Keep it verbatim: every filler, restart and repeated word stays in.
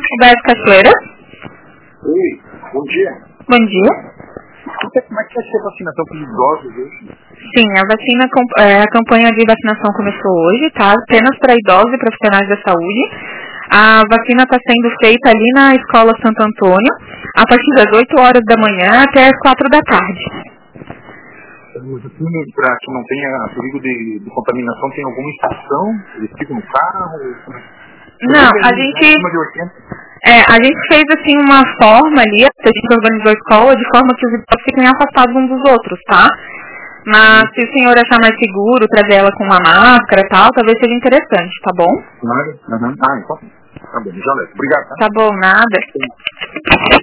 Roberto Cachoeira. Oi, bom dia. Bom dia. Como é que vai ser a vacinação para os idosos hoje? Sim, a vacina, é, a campanha de vacinação começou hoje, tá? Apenas para idosos e profissionais da saúde. A vacina está sendo feita ali na Escola Santo Antônio, a partir das oito horas da manhã até as quatro da tarde. Para que não tenha perigo de, de contaminação, tem alguma instrução? Eles ficam no carro? Não, a gente, é, a gente fez assim uma forma ali, a gente organizou a escola de forma que os idosos fiquem afastados uns dos outros, tá? Mas se o senhor achar mais seguro trazer ela com uma máscara e tal, talvez seja interessante, tá bom? Uhum. Ah, então tá bom, já levo. Obrigado. Tá, tá bom, nada.